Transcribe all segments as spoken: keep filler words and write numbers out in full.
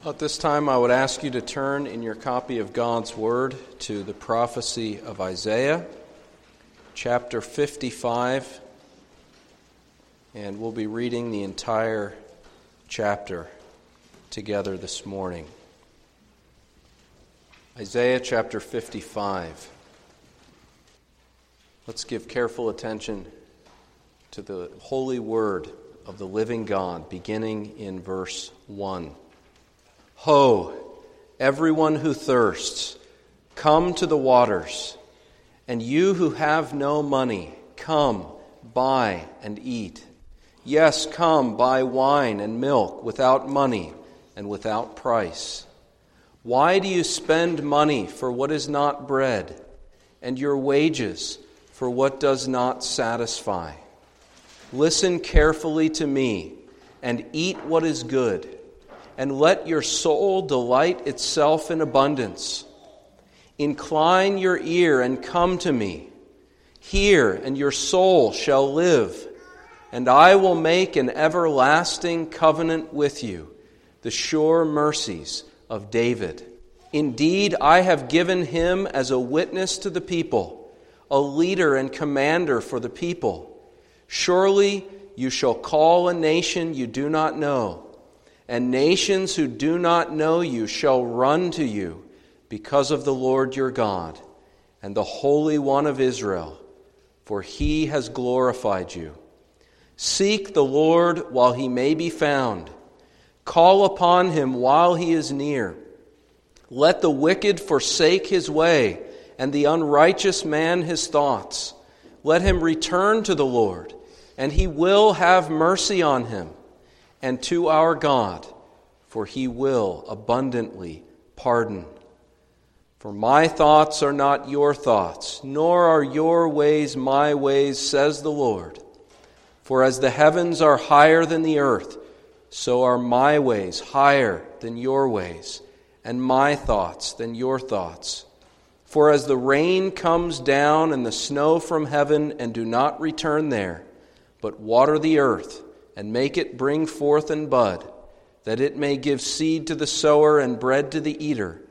At this time, I would ask you to turn in your copy of God's Word to the prophecy of Isaiah, chapter fifty-five, and we'll be reading the entire chapter together this morning. Isaiah chapter fifty-five. Let's give careful attention to the holy word of the living God, beginning in verse one. Ho, everyone who thirsts, come to the waters, and you who have no money, come, buy and eat. Yes, come, buy wine and milk without money and without price. Why do you spend money for what is not bread, and your wages for what does not satisfy? Listen carefully to me, and eat what is good, and let your soul delight itself in abundance. Incline your ear and come to me. Hear, and your soul shall live, and I will make an everlasting covenant with you, the sure mercies of David. Indeed, I have given him as a witness to the people, a leader and commander for the people. Surely you shall call a nation you do not know, and nations who do not know you shall run to you because of the Lord your God and the Holy One of Israel, for he has glorified you. Seek the Lord while he may be found. Call upon him while he is near. Let the wicked forsake his way, and the unrighteous man his thoughts. Let him return to the Lord, and he will have mercy on him, and to our God, for he will abundantly pardon. For my thoughts are not your thoughts, nor are your ways my ways, says the Lord. For as the heavens are higher than the earth, so are my ways higher than your ways, and my thoughts than your thoughts. For as the rain comes down and the snow from heaven and do not return there, but water the earth, and make it bring forth and bud, that it may give seed to the sower and bread to the eater,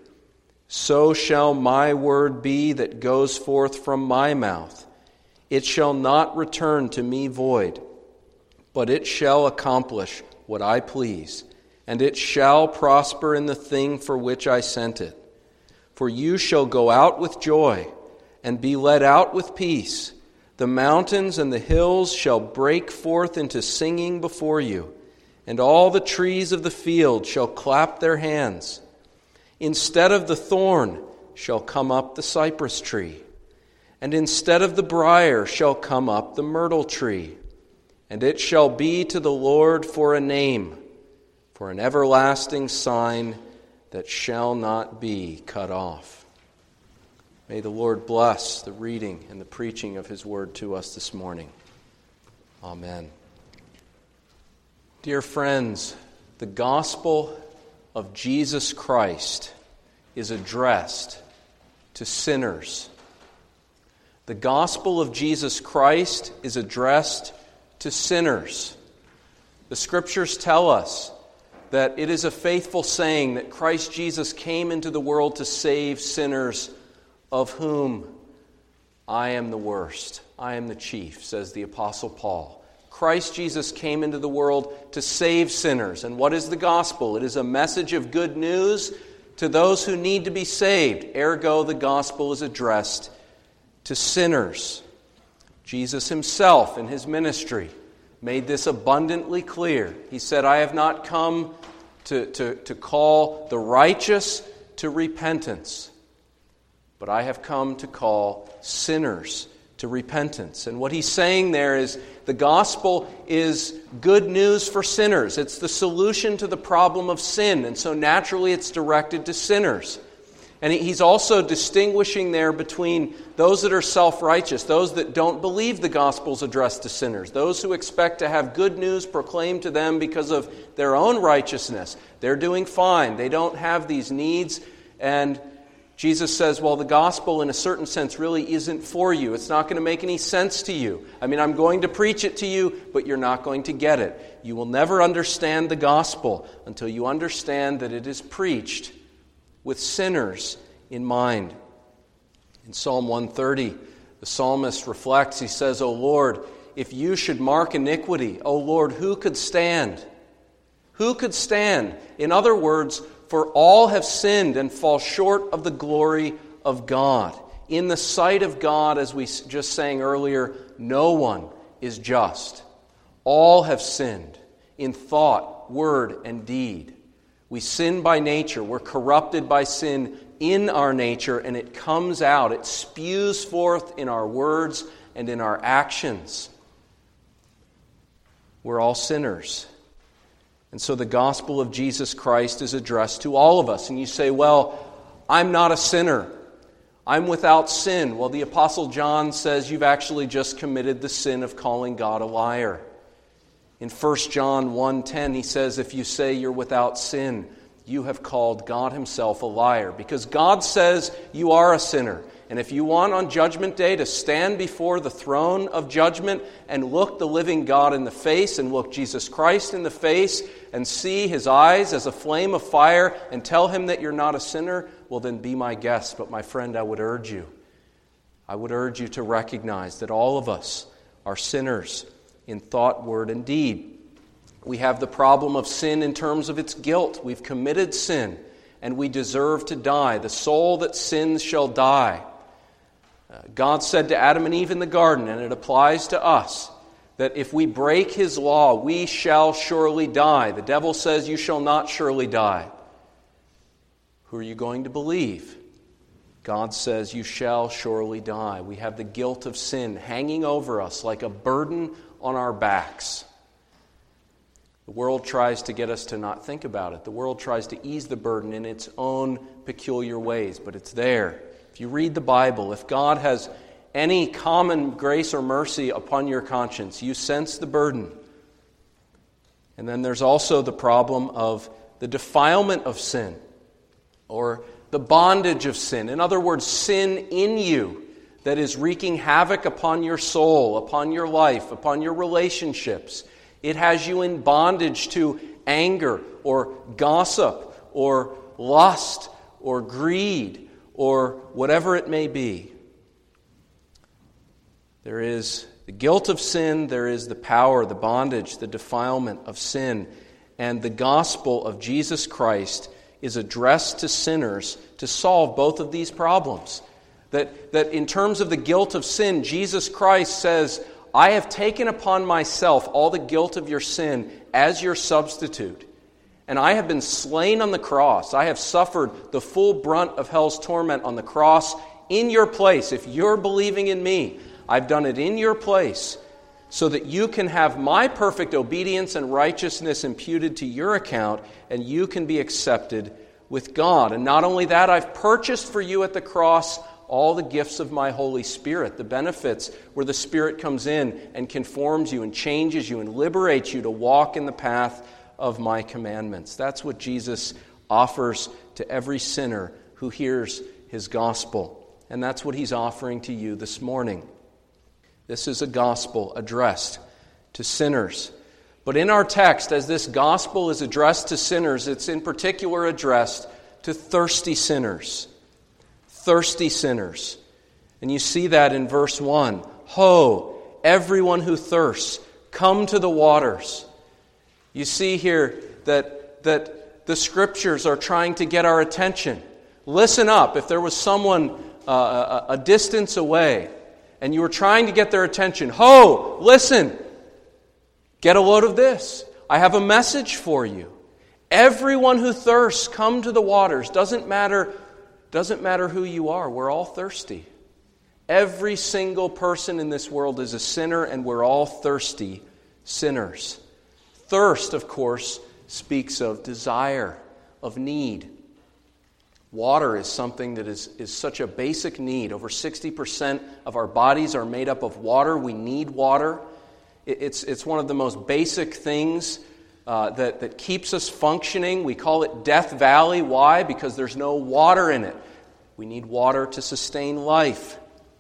so shall my word be that goes forth from my mouth. It shall not return to me void, but it shall accomplish what I please, and it shall prosper in the thing for which I sent it. For you shall go out with joy, and be led out with peace. The mountains and the hills shall break forth into singing before you, and all the trees of the field shall clap their hands. Instead of the thorn shall come up the cypress tree, and instead of the briar shall come up the myrtle tree. And it shall be to the Lord for a name, for an everlasting sign that shall not be cut off. May the Lord bless the reading and the preaching of his word to us this morning. Amen. Dear friends, the gospel of Jesus Christ is addressed to sinners. The gospel of Jesus Christ is addressed to sinners. The scriptures tell us that it is a faithful saying that Christ Jesus came into the world to save sinners, of whom I am the worst. I am the chief, says the Apostle Paul. Christ Jesus came into the world to save sinners. And what is the gospel? It is a message of good news to those who need to be saved. Ergo, the gospel is addressed to sinners. Jesus himself in his ministry made this abundantly clear. He said, I have not come to, to, to call the righteous to repentance, but I have come to call sinners to repentance. And what he's saying there is the gospel is good news for sinners. It's the solution to the problem of sin, and so naturally it's directed to sinners. And he's also distinguishing there between those that are self-righteous, those that don't believe the gospel's addressed to sinners, those who expect to have good news proclaimed to them because of their own righteousness. They're doing fine. They don't have these needs. And Jesus says, well, the gospel in a certain sense really isn't for you. It's not going to make any sense to you. I mean, I'm going to preach it to you, but you're not going to get it. You will never understand the gospel until you understand that it is preached with sinners in mind. In Psalm one thirty, the psalmist reflects. He says, O Lord, if you should mark iniquity, O Lord, who could stand? Who could stand? In other words, for all have sinned and fall short of the glory of God. In the sight of God, as we just sang earlier, no one is just. All have sinned in thought, word, and deed. We sin by nature. We're corrupted by sin in our nature, and it comes out. It spews forth in our words and in our actions. We're all sinners. And so the gospel of Jesus Christ is addressed to all of us. And you say, well, I'm not a sinner. I'm without sin. Well, the Apostle John says you've actually just committed the sin of calling God a liar. In First John one ten, he says, if you say you're without sin, you have called God himself a liar. Because God says you are a sinner. And if you want on Judgment Day to stand before the throne of judgment and look the living God in the face and look Jesus Christ in the face and see his eyes as a flame of fire and tell him that you're not a sinner, well then be my guest. But my friend, I would urge you, I would urge you to recognize that all of us are sinners in thought, word, and deed. We have the problem of sin in terms of its guilt. We've committed sin and we deserve to die. The soul that sins shall die. Uh, God said to Adam and Eve in the garden, and it applies to us, that if we break his law, we shall surely die. The devil says, you shall not surely die. Who are you going to believe? God says, you shall surely die. We have the guilt of sin hanging over us like a burden on our backs. The world tries to get us to not think about it. The world tries to ease the burden in its own peculiar ways, but it's there. If you read the Bible, if God has any common grace or mercy upon your conscience, you sense the burden. And then there's also the problem of the defilement of sin, or the bondage of sin. In other words, sin in you that is wreaking havoc upon your soul, upon your life, upon your relationships. It has you in bondage to anger or gossip or lust or greed or whatever it may be. There is the guilt of sin, there is the power, the bondage, the defilement of sin. And the gospel of Jesus Christ is addressed to sinners to solve both of these problems. That, that in terms of the guilt of sin, Jesus Christ says, I have taken upon myself all the guilt of your sin as your substitute. And I have been slain on the cross. I have suffered the full brunt of hell's torment on the cross in your place. If you're believing in me, I've done it in your place so that you can have my perfect obedience and righteousness imputed to your account and you can be accepted with God. And not only that, I've purchased for you at the cross all the gifts of my Holy Spirit, the benefits where the Spirit comes in and conforms you and changes you and liberates you to walk in the path of my commandments. That's what Jesus offers to every sinner who hears his gospel. And that's what he's offering to you this morning. This is a gospel addressed to sinners. But in our text, as this gospel is addressed to sinners, it's in particular addressed to thirsty sinners. Thirsty sinners. And you see that in verse one. Ho, everyone who thirsts, come to the waters. You see here that, that the Scriptures are trying to get our attention. Listen up. If there was someone uh, a, a distance away and you were trying to get their attention, ho, listen, get a load of this. I have a message for you. Everyone who thirsts, come to the waters. Doesn't matter, doesn't matter who you are. We're all thirsty. Every single person in this world is a sinner, and we're all thirsty sinners. Thirst, of course, speaks of desire, of need. Water is something that is, is such a basic need. Over sixty percent of our bodies are made up of water. We need water. It, it's, it's one of the most basic things uh, that, that keeps us functioning. We call it Death Valley. Why? Because there's no water in it. We need water to sustain life.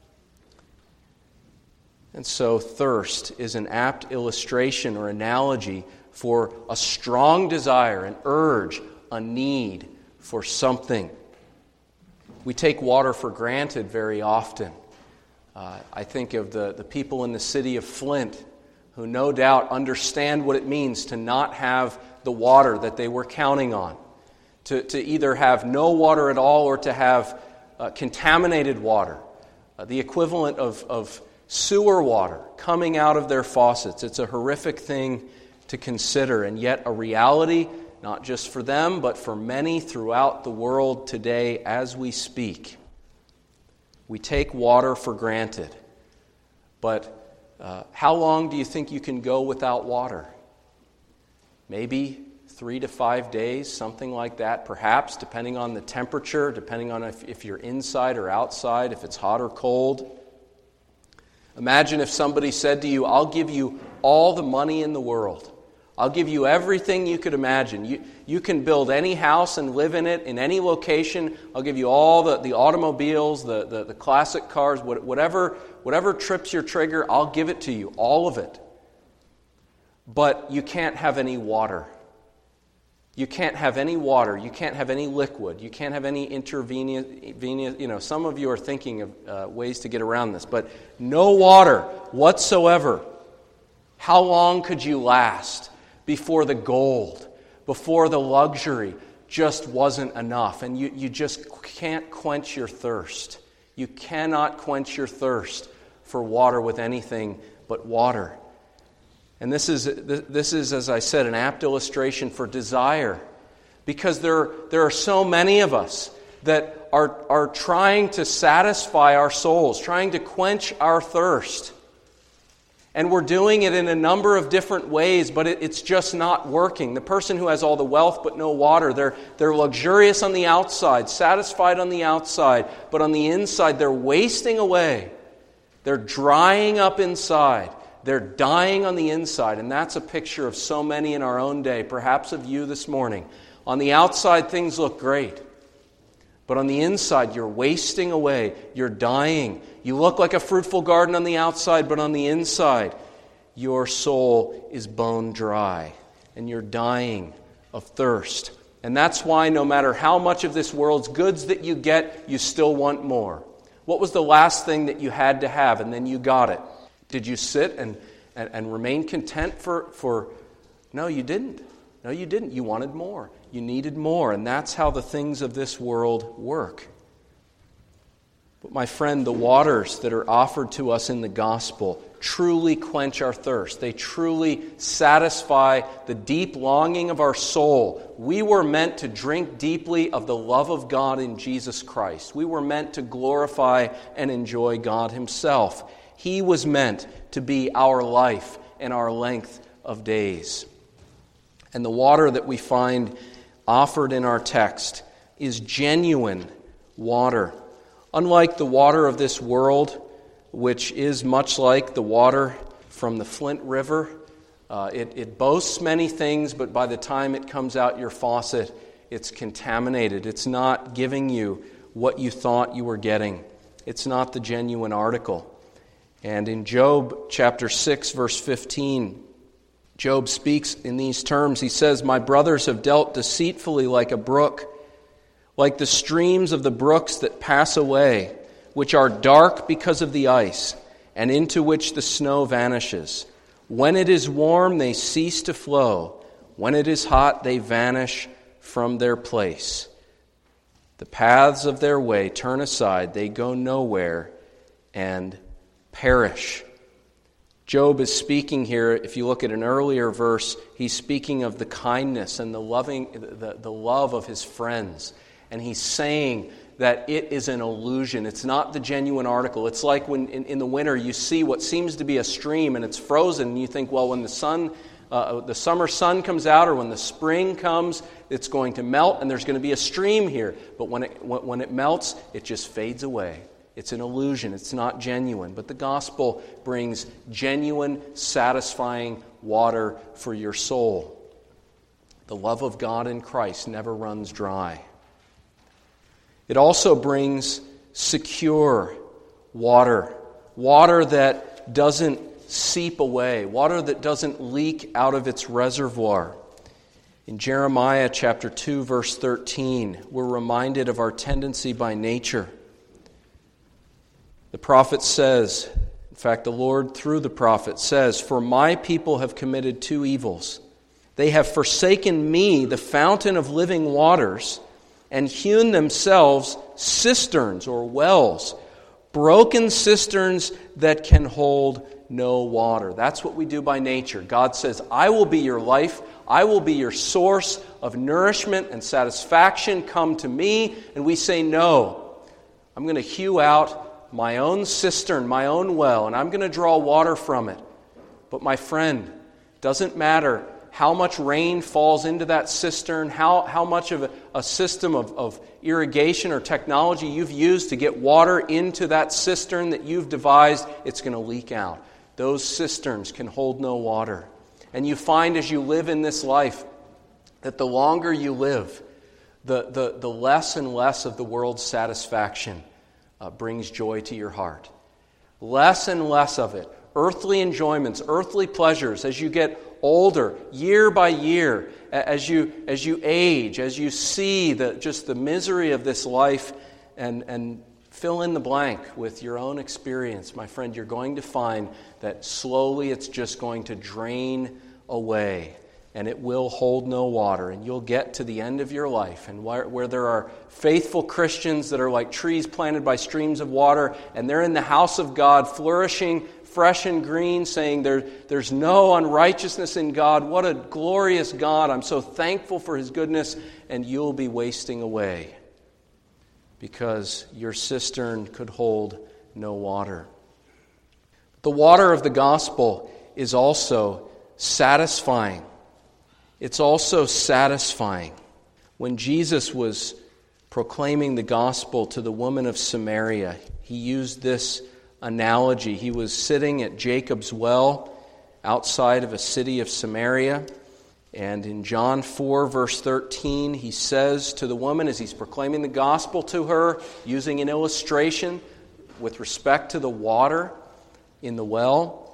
And so thirst is an apt illustration or analogy for a strong desire, an urge, a need for something. We take water for granted very often. Uh, I think of the, the people in the city of Flint who no doubt understand what it means to not have the water that they were counting on, to, to either have no water at all or to have uh, contaminated water, uh, the equivalent of, of sewer water coming out of their faucets. It's a horrific thing to consider, and yet a reality not just for them, but for many throughout the world today as we speak. We take water for granted, but uh, how long do you think you can go without water? Maybe three to five days, something like that, perhaps, depending on the temperature, depending on if, if you're inside or outside, if it's hot or cold. Imagine if somebody said to you, I'll give you all the money in the world. I'll give you everything you could imagine. You, you can build any house and live in it, in any location. I'll give you all the, the automobiles, the, the, the classic cars, whatever, whatever trips your trigger, I'll give it to you, all of it. But you can't have any water. You can't have any water. You can't have any liquid. You can't have any intravenous, you know, some of you are thinking of uh, ways to get around this, but no water whatsoever. How long could you last before the gold, before the luxury just wasn't enough? And you, you just can't quench your thirst. You cannot quench your thirst for water with anything but water. And this is, this is, as I said, an apt illustration for desire. Because there, there are so many of us that are, are trying to satisfy our souls, trying to quench our thirst. And we're doing it in a number of different ways, but it, it's just not working. The person who has all the wealth but no water, they're, they're luxurious on the outside, satisfied on the outside, but on the inside they're wasting away. They're drying up inside. They're dying on the inside, and that's a picture of so many in our own day, perhaps of you this morning. On the outside, things look great, but on the inside, you're wasting away. You're dying. You look like a fruitful garden on the outside, but on the inside, your soul is bone dry, and you're dying of thirst. And that's why no matter how much of this world's goods that you get, you still want more. What was the last thing that you had to have, and then you got it? Did you sit and, and, and remain content for, for... No, you didn't. No, you didn't. You wanted more. You needed more. And that's how the things of this world work. But my friend, the waters that are offered to us in the gospel truly quench our thirst. They truly satisfy the deep longing of our soul. We were meant to drink deeply of the love of God in Jesus Christ. We were meant to glorify and enjoy God Himself. He was meant to be our life and our length of days. And the water that we find offered in our text is genuine water. Unlike the water of this world, which is much like the water from the Flint River, uh, it, it boasts many things, but by the time it comes out your faucet, it's contaminated. It's not giving you what you thought you were getting. It's not the genuine article. And in Job chapter six, verse fifteen, Job speaks in these terms. He says, "My brothers have dealt deceitfully like a brook, like the streams of the brooks that pass away, which are dark because of the ice, and into which the snow vanishes. When it is warm, they cease to flow. When it is hot, they vanish from their place. The paths of their way turn aside, they go nowhere, and perish." Job is speaking here, if you look at an earlier verse, he's speaking of the kindness and the loving, the, the love of his friends. And he's saying that it is an illusion. It's not the genuine article. It's like when in, in the winter you see what seems to be a stream and it's frozen, and you think, well, when the sun, uh, the summer sun comes out, or when the spring comes, it's going to melt and there's going to be a stream here. But when it when it melts, it just fades away. It's an illusion. It's not genuine. But the gospel brings genuine, satisfying water for your soul. The love of God in Christ never runs dry. It also brings secure water, water that doesn't seep away, water that doesn't leak out of its reservoir. In Jeremiah chapter two, verse thirteen, we're reminded of our tendency by nature. The prophet says, in fact, the Lord through the prophet says, "For my people have committed two evils. They have forsaken me, the fountain of living waters, and hewn themselves cisterns or wells, broken cisterns that can hold no water." That's what we do by nature. God says, "I will be your life. I will be your source of nourishment and satisfaction. Come to me." And we say, "No, I'm going to hew out my own cistern, my own well, and I'm going to draw water from it." But my friend, doesn't matter how much rain falls into that cistern, how, how much of a, a system of, of irrigation or technology you've used to get water into that cistern that you've devised, it's going to leak out. Those cisterns can hold no water. And you find as you live in this life that the longer you live, the, the, the less and less of the world's satisfaction uh, brings joy to your heart. Less and less of it. Earthly enjoyments, earthly pleasures, as you get older, year by year, as you as you age, as you see the just the misery of this life, and and fill in the blank with your own experience, my friend, you're going to find that slowly it's just going to drain away, and it will hold no water, and you'll get to the end of your life, and where, where there are faithful Christians that are like trees planted by streams of water, and they're in the house of God, flourishing, fresh and green, saying there, there's no unrighteousness in God. What a glorious God. I'm so thankful for His goodness. And you'll be wasting away because your cistern could hold no water. The water of the gospel is also satisfying. It's also satisfying. When Jesus was proclaiming the gospel to the woman of Samaria, He used this analogy. He was sitting at Jacob's well outside of a city of Samaria. And in John four, verse thirteen, He says to the woman as He's proclaiming the gospel to her, using an illustration with respect to the water in the well,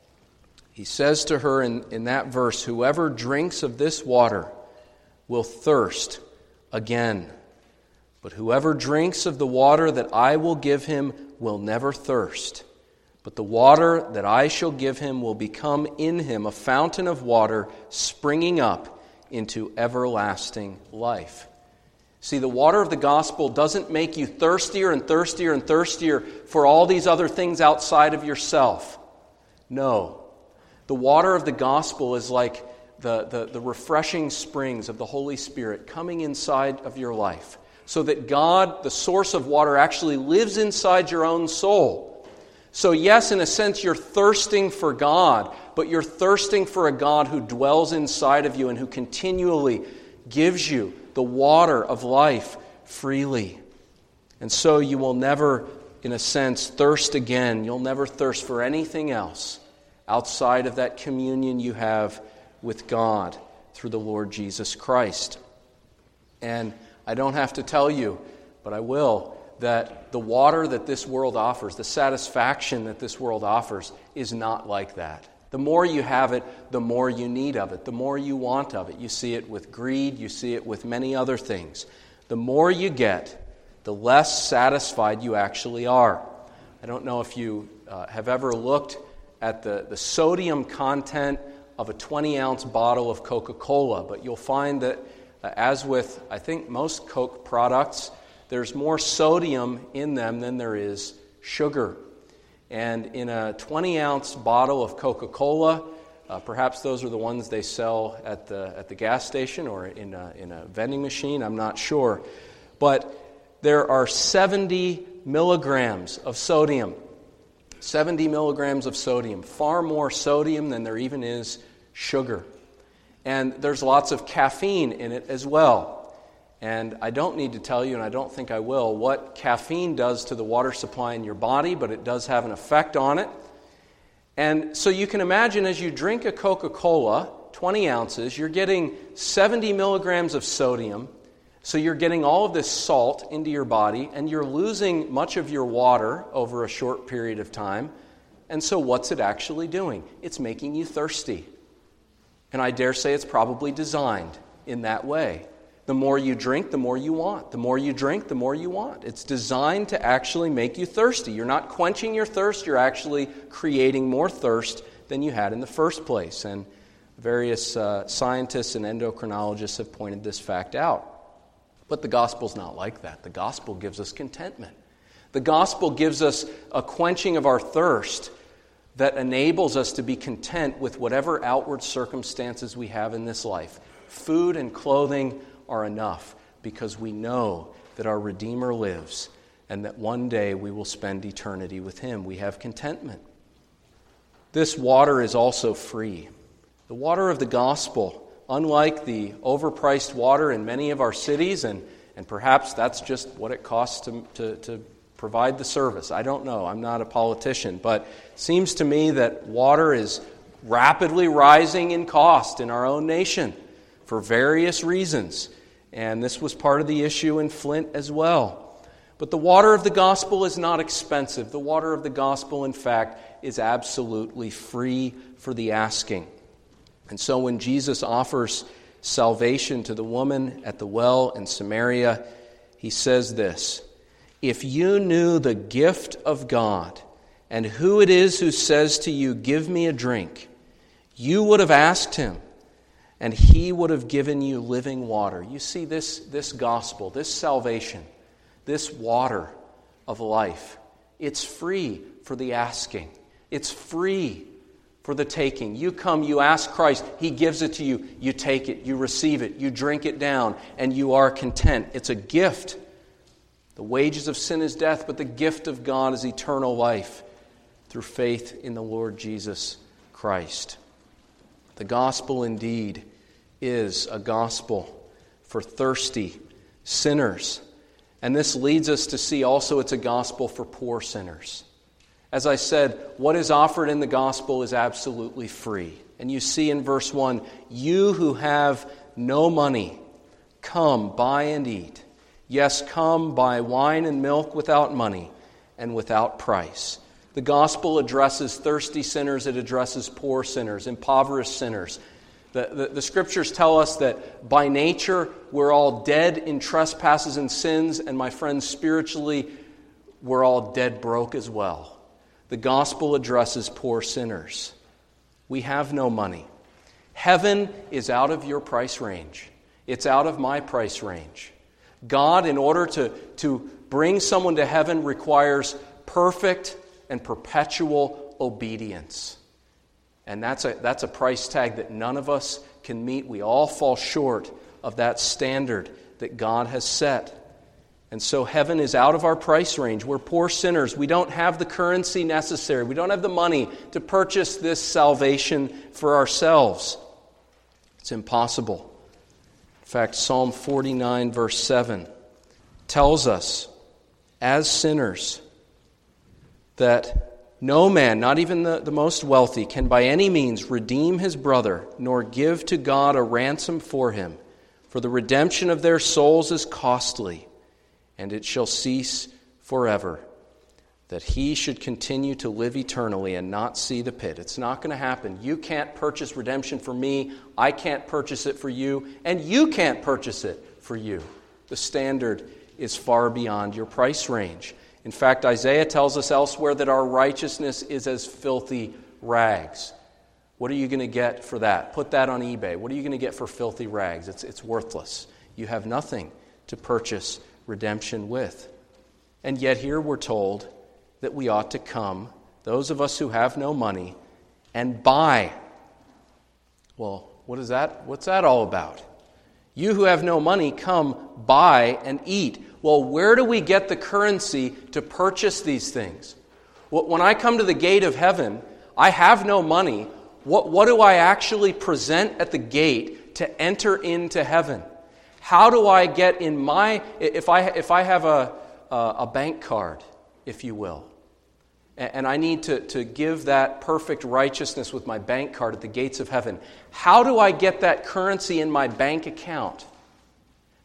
He says to her in, in that verse, "Whoever drinks of this water will thirst again. But whoever drinks of the water that I will give him will never thirst. But the water that I shall give him will become in him a fountain of water springing up into everlasting life." See, the water of the gospel doesn't make you thirstier and thirstier and thirstier for all these other things outside of yourself. No. The water of the gospel is like the, the, the refreshing springs of the Holy Spirit coming inside of your life, so that God, the source of water, actually lives inside your own soul. So yes, in a sense, you're thirsting for God, but you're thirsting for a God who dwells inside of you and who continually gives you the water of life freely. And so you will never, in a sense, thirst again. You'll never thirst for anything else outside of that communion you have with God through the Lord Jesus Christ. And I don't have to tell you, but I will, that the water that this world offers, the satisfaction that this world offers, is not like that. The more you have it, the more you need of it, the more you want of it. You see it with greed, you see it with many other things. The more you get, the less satisfied you actually are. I don't know if you uh, have ever looked at the, the sodium content of a twenty-ounce bottle of Coca-Cola, but you'll find that Uh, as with, I think, most Coke products, there's more sodium in them than there is sugar. And in a twenty-ounce bottle of Coca-Cola, uh, perhaps those are the ones they sell at the at the gas station or in a, in a vending machine, I'm not sure. But there are seventy milligrams of sodium. seventy milligrams of sodium. Far more sodium than there even is sugar. And there's lots of caffeine in it as well. And I don't need to tell you, and I don't think I will, what caffeine does to the water supply in your body, but it does have an effect on it. And so you can imagine as you drink a Coca-Cola, twenty ounces, you're getting seventy milligrams of sodium, So you're getting all of this salt into your body, and you're losing much of your water over a short period of time. And so what's it actually doing? It's making you thirsty. And I dare say it's probably designed in that way. The more you drink, the more you want. The more you drink, the more you want. It's designed to actually make you thirsty. You're not quenching your thirst, you're actually creating more thirst than you had in the first place. And various uh, scientists and endocrinologists have pointed this fact out. But the gospel's not like that. The gospel gives us contentment. The gospel gives us a quenching of our thirst that enables us to be content with whatever outward circumstances we have in this life. Food and clothing are enough because we know that our Redeemer lives and that one day we will spend eternity with Him. We have contentment. This water is also free. The water of the gospel, unlike the overpriced water in many of our cities, and, and perhaps that's just what it costs to, to, to provide the service. I don't know. I'm not a politician. But it seems to me that water is rapidly rising in cost in our own nation for various reasons. And this was part of the issue in Flint as well. But the water of the gospel is not expensive. The water of the gospel, in fact, is absolutely free for the asking. And so when Jesus offers salvation to the woman at the well in Samaria, He says this, "If you knew the gift of God and who it is who says to you, 'Give me a drink,' you would have asked Him, and He would have given you living water." You see, this, this gospel, this salvation, this water of life, it's free for the asking. It's free for the taking. You come, you ask Christ, He gives it to you, you take it, you receive it, you drink it down, and you are content. It's a gift. The wages of sin is death, but the gift of God is eternal life through faith in the Lord Jesus Christ. The gospel indeed is a gospel for thirsty sinners. And this leads us to see also it's a gospel for poor sinners. As I said, what is offered in the gospel is absolutely free. And you see in verse one, "You who have no money, come, buy and eat. Yes, come, buy wine and milk without money and without price." The gospel addresses thirsty sinners. It addresses poor sinners, impoverished sinners. The, the, the Scriptures tell us that by nature we're all dead in trespasses and sins, and my friends, spiritually we're all dead broke as well. The gospel addresses poor sinners. We have no money. Heaven is out of your price range. It's out of my price range. God, in order to, to bring someone to heaven, requires perfect and perpetual obedience. And that's a, that's a price tag that none of us can meet. We all fall short of that standard that God has set. And so heaven is out of our price range. We're poor sinners. We don't have the currency necessary. We don't have the money to purchase this salvation for ourselves. It's impossible. In fact, Psalm forty-nine, verse seven, tells us, as sinners, that no man, not even the, the most wealthy, can by any means redeem his brother, nor give to God a ransom for him. For the redemption of their souls is costly, and it shall cease forever, that he should continue to live eternally and not see the pit. It's not going to happen. You can't purchase redemption for me. I can't purchase it for you. And you can't purchase it for you. The standard is far beyond your price range. In fact, Isaiah tells us elsewhere that our righteousness is as filthy rags. What are you going to get for that? Put that on eBay. What are you going to get for filthy rags? It's, it's worthless. You have nothing to purchase redemption with. And yet here we're told that we ought to come, those of us who have no money, and buy. Well, what is that? What's that all about? You who have no money, come, buy and eat. Well, where do we get the currency to purchase these things? When I come to the gate of heaven, I have no money. What, what do I actually present at the gate to enter into heaven? How do I get in my, if I if I have a, a, a bank card, if you will, and I need to, to give that perfect righteousness with my bank card at the gates of heaven, how do I get that currency in my bank account?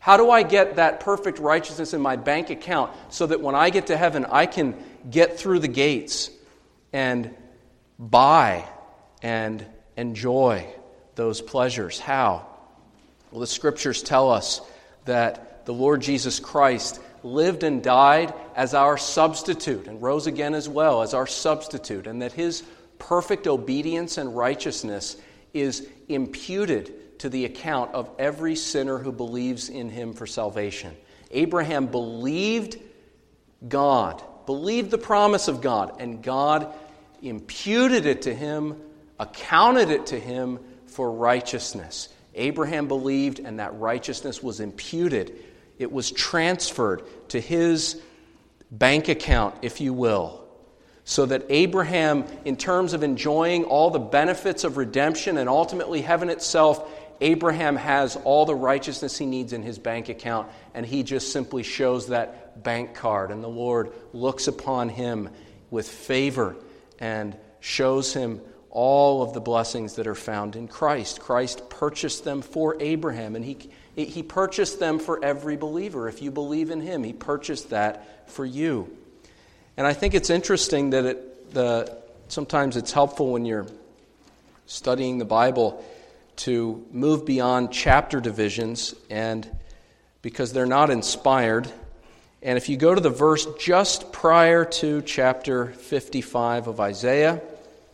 How do I get that perfect righteousness in my bank account so that when I get to heaven, I can get through the gates and buy and enjoy those pleasures? How? Well, the Scriptures tell us that the Lord Jesus Christ lived and died as our substitute and rose again as well as our substitute, and that His perfect obedience and righteousness is imputed to the account of every sinner who believes in Him for salvation. Abraham believed God, believed the promise of God, and God imputed it to him, accounted it to him for righteousness. Abraham believed, and that righteousness was imputed. It was transferred to his bank account, if you will, so that Abraham, in terms of enjoying all the benefits of redemption and ultimately heaven itself, Abraham has all the righteousness he needs in his bank account, and he just simply shows that bank card, and the Lord looks upon him with favor and shows him all of the blessings that are found in Christ. Christ purchased them for Abraham, and he, he purchased them for every believer. If you believe in Him, He purchased that for you. And I think it's interesting that it, the, sometimes it's helpful when you're studying the Bible to move beyond chapter divisions, and because they're not inspired. And if you go to the verse just prior to chapter fifty-five of Isaiah,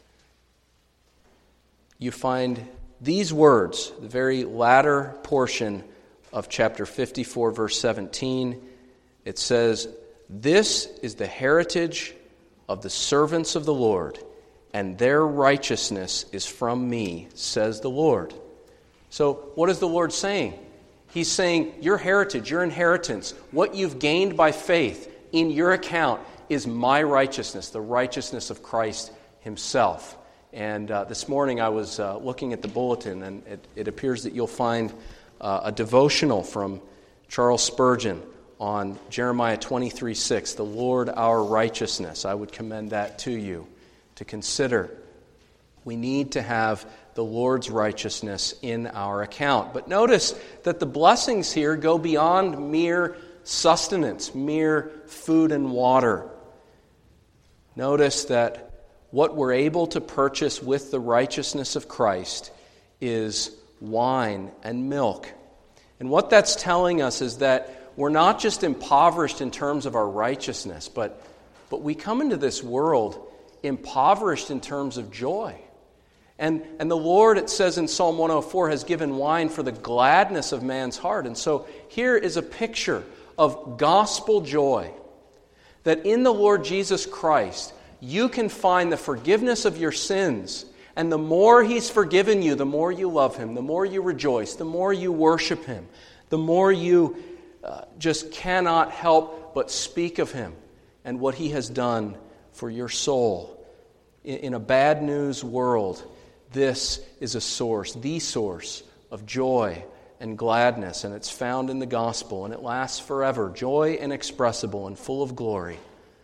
you find these words, the very latter portion of chapter fifty-four, verse seventeen. It says, "This is the heritage of the servants of the Lord, and their righteousness is from me, says the Lord." So what is the Lord saying? He's saying your heritage, your inheritance, what you've gained by faith in your account is my righteousness, the righteousness of Christ Himself. And uh, this morning I was uh, looking at the bulletin, and it, it appears that you'll find uh, a devotional from Charles Spurgeon on Jeremiah twenty-three six, "The Lord our righteousness." I would commend that to you to consider. We need to have the Lord's righteousness in our account. But notice that the blessings here go beyond mere sustenance, mere food and water. Notice that what we're able to purchase with the righteousness of Christ is wine and milk. And what that's telling us is that we're not just impoverished in terms of our righteousness, but, but we come into this world impoverished in terms of joy. And, and the Lord, it says in Psalm one oh four, has given wine for the gladness of man's heart. And so here is a picture of gospel joy, that in the Lord Jesus Christ, you can find the forgiveness of your sins. And the more He's forgiven you, the more you love Him, the more you rejoice, the more you worship Him, the more you uh, just cannot help but speak of Him and what He has done for your soul. In, in a bad news world, this is a source, the source of joy and gladness, and it's found in the gospel, and it lasts forever, joy inexpressible and full of glory.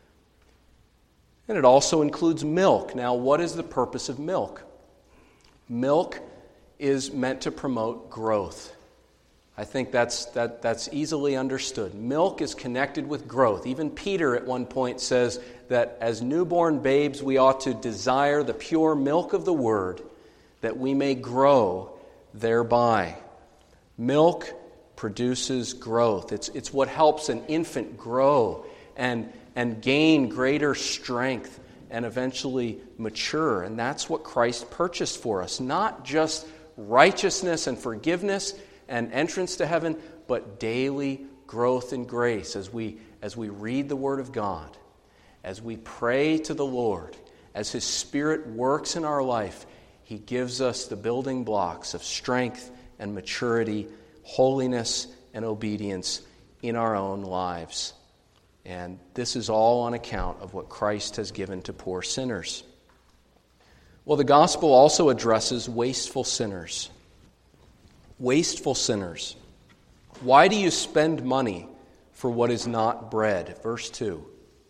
And it also includes milk. Now, what is the purpose of milk? Milk is meant to promote growth. I think that's that that's easily understood. Milk is connected with growth. Even Peter at one point says that as newborn babes we ought to desire the pure milk of the Word, that we may grow thereby. Milk produces growth. It's, it's what helps an infant grow and, and gain greater strength and eventually mature. And that's what Christ purchased for us. Not just righteousness and forgiveness and entrance to heaven, but daily growth in grace as we, as we read the Word of God, as we pray to the Lord, as His Spirit works in our life. He gives us the building blocks of strength and maturity, holiness and obedience in our own lives. And this is all on account of what Christ has given to poor sinners. Well, the gospel also addresses wasteful sinners. Wasteful sinners. Why do you spend money for what is not bread? Verse two.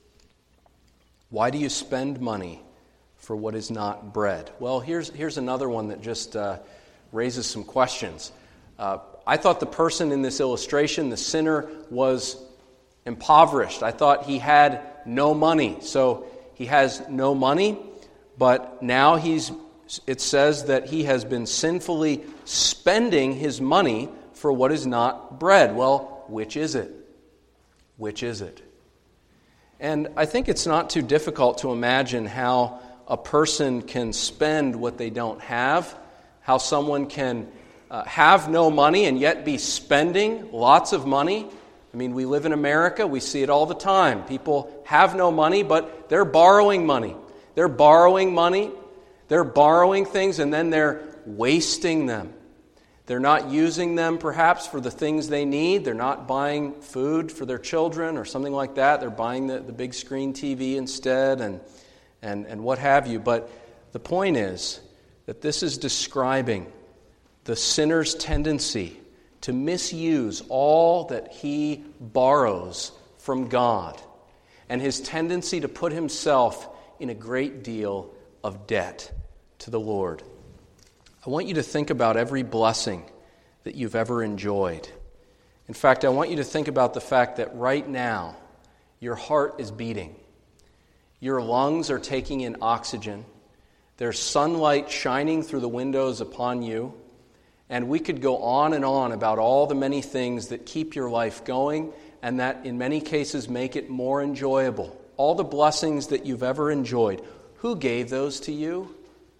Why do you spend money for what is not bread? Well, here's here's another one that just uh, raises some questions. Uh, I thought the person in this illustration, the sinner, was impoverished. I thought he had no money. So he has no money, but now he's, it says that he has been sinfully spending his money for what is not bread. Well, which is it? Which is it? And I think it's not too difficult to imagine how a person can spend what they don't have, how someone can uh, have no money and yet be spending lots of money. I mean, we live in America, we see it all the time. People have no money, but they're borrowing money. They're borrowing money, they're borrowing things, and then they're wasting them. They're not using them perhaps for the things they need. They're not buying food for their children or something like that. They're buying the, the big screen T V instead and, and, and what have you. But the point is that this is describing the sinner's tendency to misuse all that he borrows from God and his tendency to put himself in a great deal of debt to the Lord. I want you to think about every blessing that you've ever enjoyed. In fact, I want you to think about the fact that right now your heart is beating. Your lungs are taking in oxygen. There's sunlight shining through the windows upon you. And we could go on and on about all the many things that keep your life going and that in many cases make it more enjoyable. All the blessings that you've ever enjoyed. Who gave those to you?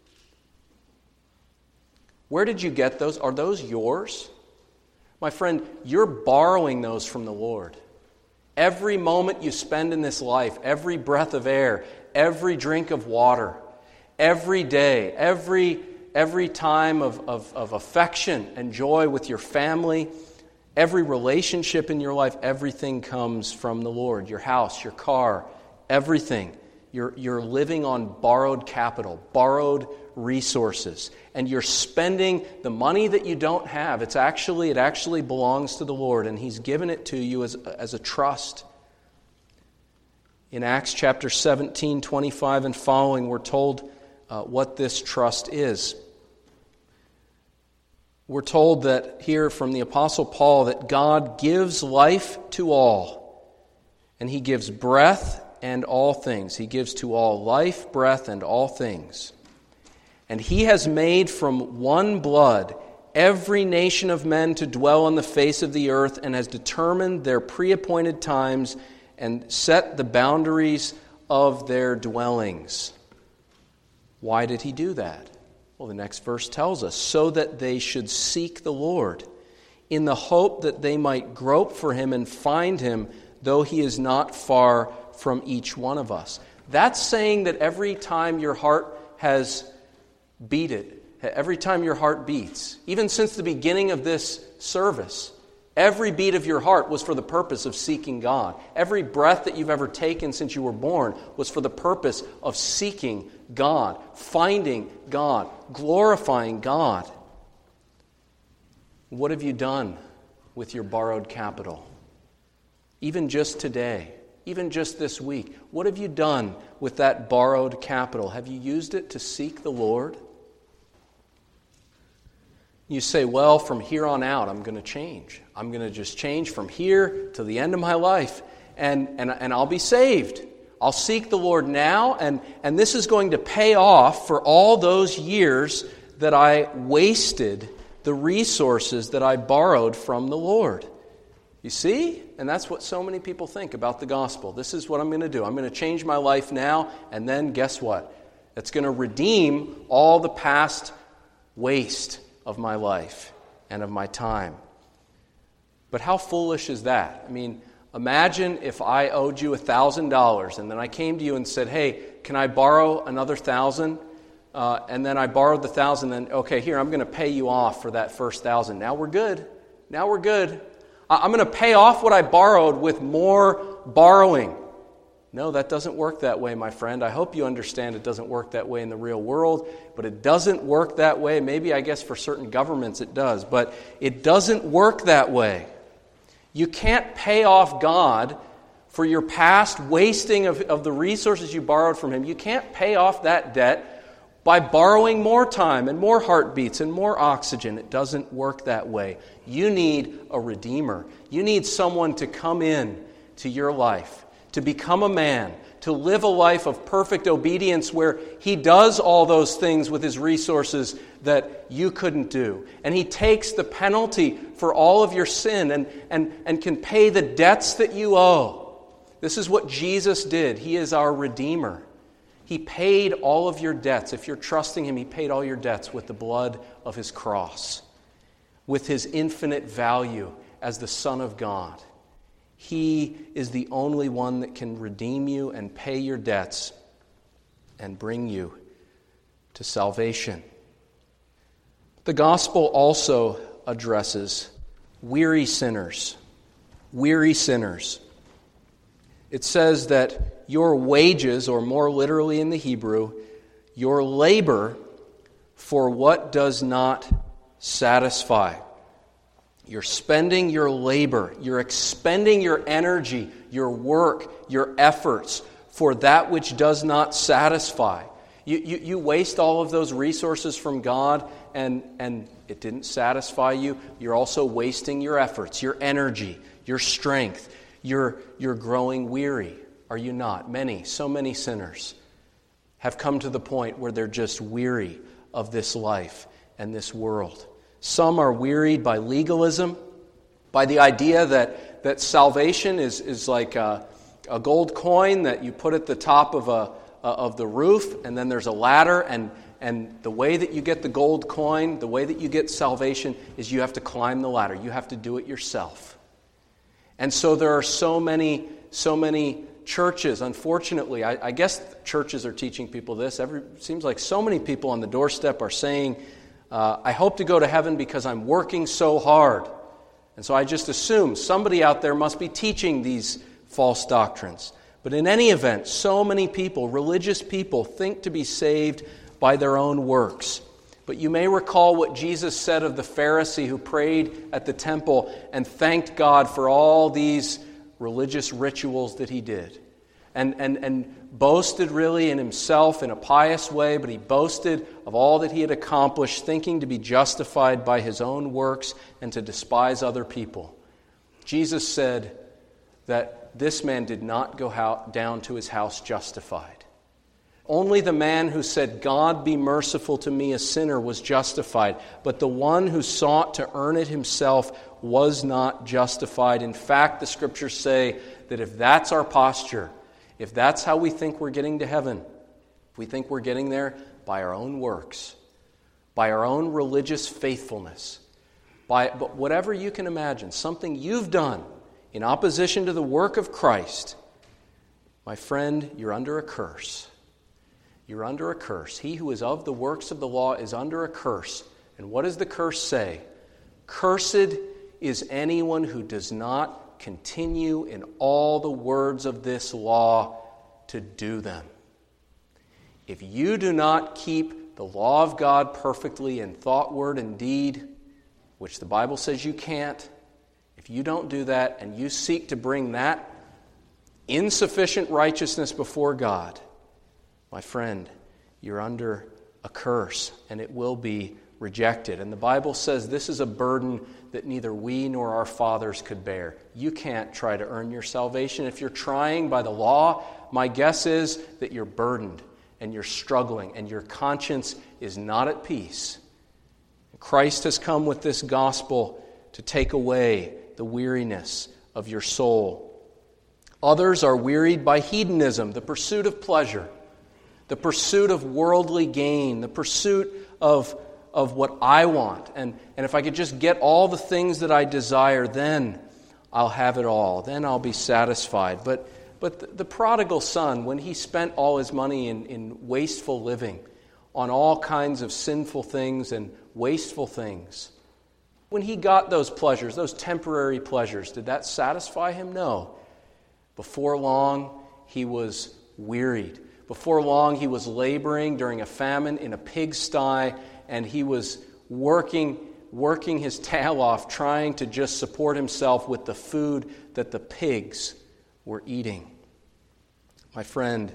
Where did you get those? Are those yours? My friend, you're borrowing those from the Lord. Every moment you spend in this life, every breath of air, every drink of water, every day, every every time of, of, of affection and joy with your family, every relationship in your life, everything comes from the Lord. Your house, your car, everything. You're, you're living on borrowed capital, borrowed resources, and you're spending the money that you don't have. It's actually, it actually belongs to the Lord, and He's given it to you as, as a trust. In Acts chapter seventeen, twenty-five and following, we're told uh, what this trust is. We're told that here from the Apostle Paul that God gives life to all, and He gives breath and all things. He gives to all life, breath, and all things. And He has made from one blood every nation of men to dwell on the face of the earth, and has determined their pre-appointed times and set the boundaries of their dwellings. Why did He do that? Well, the next verse tells us, so that they should seek the Lord, in the hope that they might grope for Him and find Him, though He is not far from each one of us. That's saying that every time your heart has beat it, every time your heart beats, even since the beginning of this service, every beat of your heart was for the purpose of seeking God. Every breath that you've ever taken since you were born was for the purpose of seeking God, finding God, glorifying God. What have you done with your borrowed capital? Even just today, even just this week, what have you done with that borrowed capital? Have you used it to seek the Lord? You say, well, from here on out, I'm going to change. I'm going to just change from here to the end of my life, and, and, and I'll be saved. I'll seek the Lord now, and, and this is going to pay off for all those years that I wasted the resources that I borrowed from the Lord. You see? And that's what so many people think about the gospel. This is what I'm going to do. I'm going to change my life now, and then guess what? It's going to redeem all the past waste of my life and of my time. But how foolish is that? I mean, imagine if I owed you one thousand dollars and then I came to you and said, hey, can I borrow another one thousand dollars? Uh, and then I borrowed the one thousand dollars, then, okay, here, I'm going to pay you off for that first one thousand dollars. Now we're good. Now we're good. I'm going to pay off what I borrowed with more borrowing. No, that doesn't work that way, my friend. I hope you understand it doesn't work that way in the real world, but it doesn't work that way. Maybe, I guess, for certain governments it does, but it doesn't work that way. You can't pay off God for your past wasting of, of the resources you borrowed from Him. You can't pay off that debt by borrowing more time and more heartbeats and more oxygen. It doesn't work that way. You need a Redeemer. You need someone to come in to your life, to become a man, to live a life of perfect obedience where he does all those things with his resources that you couldn't do. And he takes the penalty for all of your sin and, and, and can pay the debts that you owe. This is what Jesus did. He is our Redeemer. He paid all of your debts. If you're trusting him, he paid all your debts with the blood of his cross, with his infinite value as the Son of God. He is the only one that can redeem you and pay your debts and bring you to salvation. The gospel also addresses weary sinners. Weary sinners. It says that your wages, or more literally in the Hebrew, your labor for what does not satisfy. You're spending your labor, you're expending your energy, your work, your efforts for that which does not satisfy. You, you, you waste all of those resources from God and, and it didn't satisfy you. You're also wasting your efforts, your energy, your strength. You're, you're growing weary, are you not? Many, so many sinners have come to the point where they're just weary of this life and this world. Some are wearied by legalism, by the idea that, that salvation is, is like a, a gold coin that you put at the top of a of the roof, and then there's a ladder, and, and the way that you get the gold coin, the way that you get salvation, is you have to climb the ladder. You have to do it yourself. And so there are so many, so many churches, unfortunately, I, I guess churches are teaching people this. Every, seems like so many people on the doorstep are saying, uh, I hope to go to heaven because I'm working so hard. And so I just assume somebody out there must be teaching these false doctrines. But in any event, so many people, religious people, think to be saved by their own works. But you may recall what Jesus said of the Pharisee who prayed at the temple and thanked God for all these religious rituals that he did. And, and, and boasted really in himself in a pious way, but he boasted of all that he had accomplished, thinking to be justified by his own works and to despise other people. Jesus said that this man did not go out, down to his house justified. Only the man who said, God be merciful to me, a sinner, was justified. But the one who sought to earn it himself was not justified. In fact, the Scriptures say that if that's our posture, if that's how we think we're getting to heaven, if we think we're getting there by our own works, by our own religious faithfulness, by but whatever you can imagine, something you've done in opposition to the work of Christ, my friend, you're under a curse. You're under a curse. He who is of the works of the law is under a curse. And what does the curse say? Cursed is anyone who does not continue in all the words of this law to do them. If you do not keep the law of God perfectly in thought, word, and deed, which the Bible says you can't, if you don't do that and you seek to bring that insufficient righteousness before God, my friend, you're under a curse and it will be rejected. And the Bible says this is a burden that neither we nor our fathers could bear. You can't try to earn your salvation. If you're trying by the law, my guess is that you're burdened and you're struggling and your conscience is not at peace. Christ has come with this gospel to take away the weariness of your soul. Others are wearied by hedonism, the pursuit of pleasure, the pursuit of worldly gain, the pursuit of, of what I want. And, and if I could just get all the things that I desire, then I'll have it all. Then I'll be satisfied. But, but the, the prodigal son, when he spent all his money in, in wasteful living, on all kinds of sinful things and wasteful things, when he got those pleasures, those temporary pleasures, did that satisfy him? No. Before long, he was wearied. Before long, he was laboring during a famine in a pigsty, and he was working, working his tail off, trying to just support himself with the food that the pigs were eating. My friend,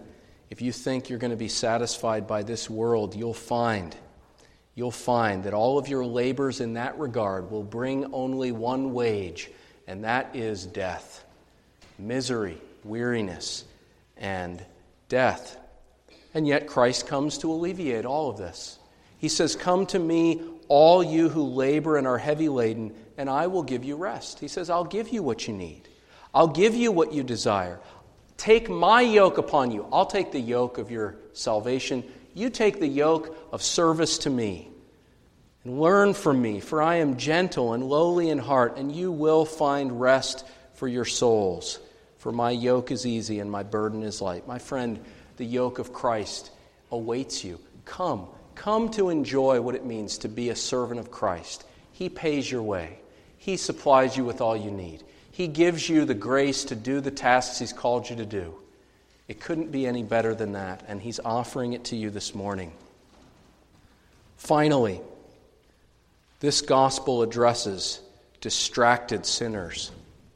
If you think you're going to be satisfied by this world, you'll find, you'll find that all of your labors in that regard will bring only one wage, and that is death, misery, weariness, and death. And yet Christ comes to alleviate all of this. He says, "Come to me, all you who labor and are heavy laden, and I will give you rest." He says, I'll give you what you need. I'll give you what you desire. Take my yoke upon you. I'll take the yoke of your salvation. You take the yoke of service to me. And learn from me, for I am gentle and lowly in heart, and you will find rest for your souls. For my yoke is easy and my burden is light. My friend, the yoke of Christ awaits you. Come. Come to enjoy what it means to be a servant of Christ. He pays your way. He supplies you with all you need. He gives you the grace to do the tasks He's called you to do. It couldn't be any better than that, and He's offering it to you this morning. Finally, this gospel addresses distracted sinners.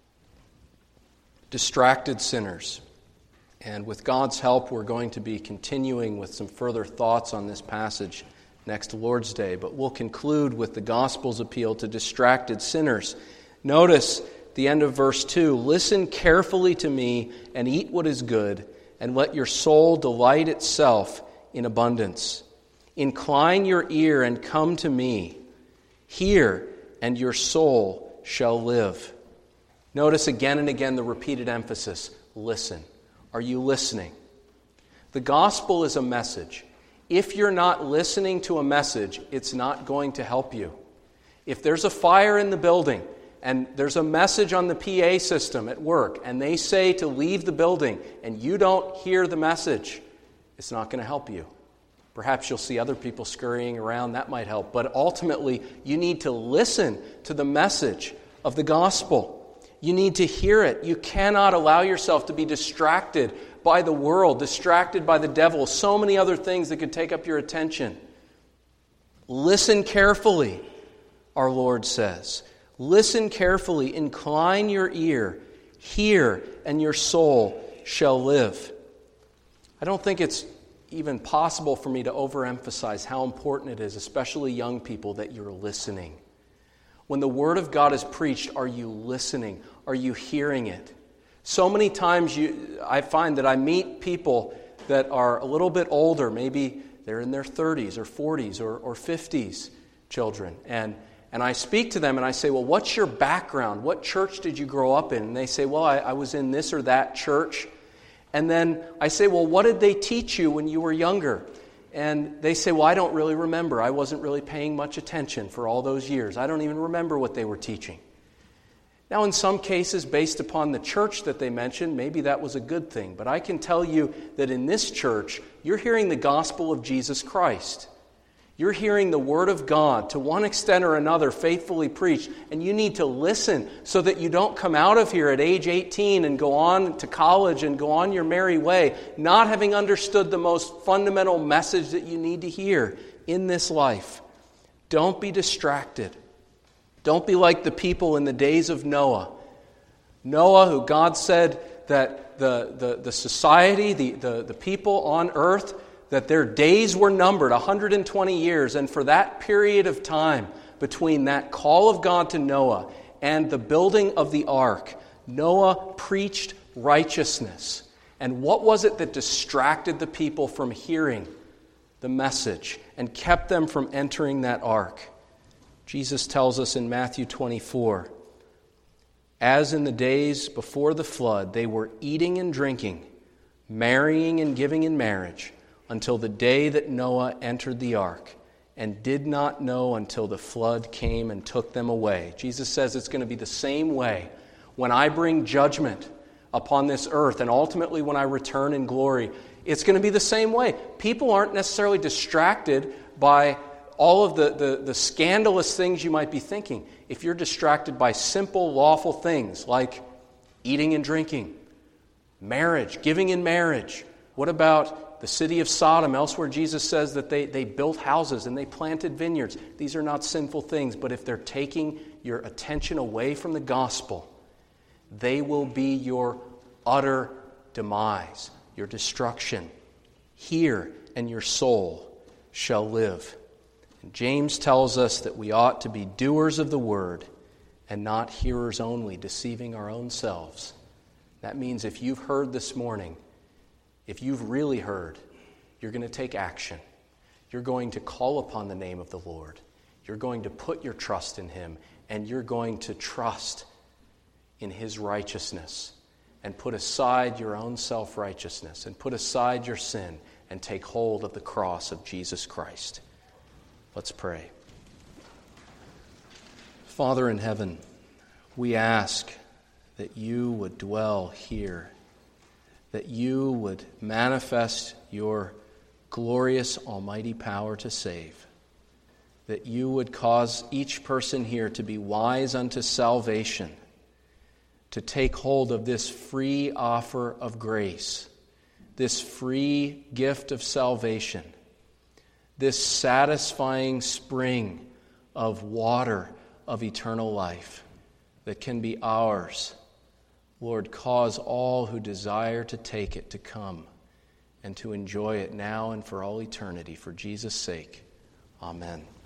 Distracted sinners. And with God's help, we're going to be continuing with some further thoughts on this passage next Lord's Day. But we'll conclude with the gospel's appeal to distracted sinners. Notice the end of verse two. "Listen carefully to me and eat what is good, and let your soul delight itself in abundance. Incline your ear and come to me. Hear, and your soul shall live." Notice again and again the repeated emphasis. Listen. Are you listening? The gospel is a message. If you're not listening to a message, it's not going to help you. If there's a fire in the building and there's a message on the P A system at work and they say to leave the building and you don't hear the message, it's not going to help you. Perhaps you'll see other people scurrying around. That might help. But ultimately, you need to listen to the message of the gospel. You need to hear it. You cannot allow yourself to be distracted by the world, distracted by the devil, so many other things that could take up your attention. Listen carefully, our Lord says. Listen carefully, incline your ear, hear, and your soul shall live. I don't think it's even possible for me to overemphasize how important it is, especially young people, that you're listening. When the Word of God is preached, are you listening? Are you hearing it? So many times you, I find that I meet people that are a little bit older. Maybe they're in their thirties or forties or, or fifties, children. And, and I speak to them and I say, well, what's your background? What church did you grow up in? And they say, well, I, I was in this or that church. And then I say, well, what did they teach you when you were younger? And they say, well, I don't really remember. I wasn't really paying much attention for all those years. I don't even remember what they were teaching. Now, in some cases, based upon the church that they mentioned, maybe that was a good thing. But I can tell you that in this church, you're hearing the gospel of Jesus Christ. You're hearing the Word of God, to one extent or another, faithfully preached. And you need to listen so that you don't come out of here at age eighteen and go on to college and go on your merry way, not having understood the most fundamental message that you need to hear in this life. Don't be distracted. Don't be like the people in the days of Noah. Noah, who God said that the, the, the society, the, the, the people on earth, that their days were numbered, one hundred twenty years. And for that period of time, between that call of God to Noah and the building of the ark, Noah preached righteousness. And what was it that distracted the people from hearing the message and kept them from entering that ark? Jesus tells us in Matthew twenty-four, as in the days before the flood, they were eating and drinking, marrying and giving in marriage, until the day that Noah entered the ark, and did not know until the flood came and took them away. Jesus says it's going to be the same way when I bring judgment upon this earth, and ultimately when I return in glory. It's going to be the same way. People aren't necessarily distracted by all of the, the, the scandalous things you might be thinking. If you're distracted by simple, lawful things like eating and drinking, marriage, giving in marriage. What about the city of Sodom? Elsewhere, Jesus says that they, they built houses and they planted vineyards. These are not sinful things, but if they're taking your attention away from the gospel, they will be your utter demise, your destruction. Hear, and your soul shall live. And James tells us that we ought to be doers of the word and not hearers only, deceiving our own selves. That means if you've heard this morning, if you've really heard, you're going to take action. You're going to call upon the name of the Lord. You're going to put your trust in him, and you're going to trust in his righteousness and put aside your own self-righteousness and put aside your sin and take hold of the cross of Jesus Christ. Let's pray. Father in heaven, we ask that you would dwell here, that you would manifest your glorious almighty power to save, that you would cause each person here to be wise unto salvation, to take hold of this free offer of grace, this free gift of salvation, this satisfying spring of water of eternal life that can be ours. Lord, cause all who desire to take it to come and to enjoy it now and for all eternity. For Jesus' sake, amen.